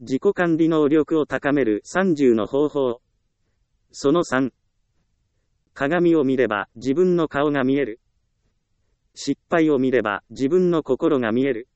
自己管理能力を高める30の方法。その3。鏡を見れば自分の顔が見える。失敗を見れば自分の心が見える。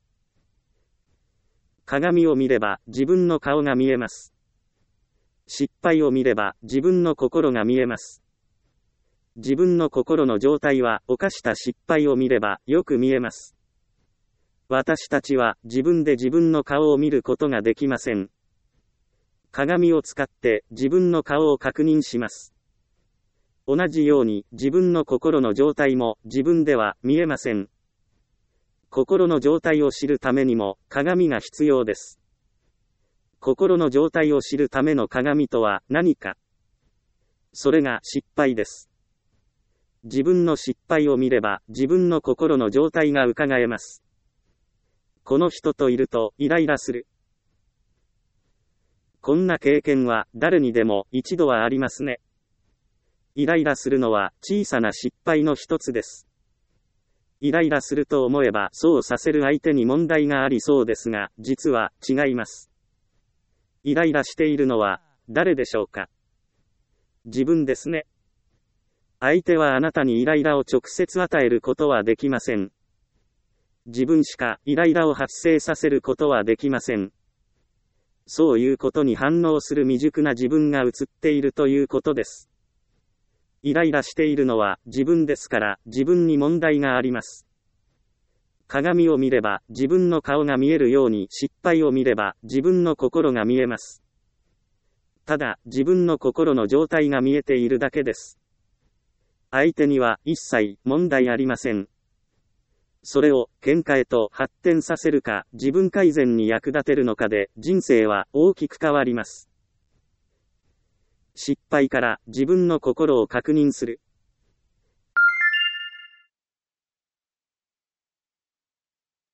鏡を見れば自分の顔が見えます。失敗を見れば自分の心が見えます。自分の心の状態は犯した失敗を見ればよく見えます。私たちは自分で自分の顔を見ることができません。鏡を使って自分の顔を確認します。同じように自分の心の状態も自分では見えません。心の状態を知るためにも鏡が必要です。心の状態を知るための鏡とは何か。それが失敗です。自分の失敗を見れば自分の心の状態が伺えます。この人といるとイライラする。こんな経験は誰にでも一度はありますね。イライラするのは小さな失敗の一つです。イライラすると思えばそうさせる相手に問題がありそうですが、実は違います。イライラしているのは誰でしょうか？自分ですね。相手はあなたにイライラを直接与えることはできません。自分しかイライラを発生させることはできません。そういうことに反応する未熟な自分が映っているということです。イライラしているのは自分ですから自分に問題があります。鏡を見れば自分の顔が見えるように失敗を見れば自分の心が見えます。ただ自分の心の状態が見えているだけです。相手には一切問題ありません。それを喧嘩へと発展させるか自分改善に役立てるのかで人生は大きく変わります。失敗から自分の心を確認する。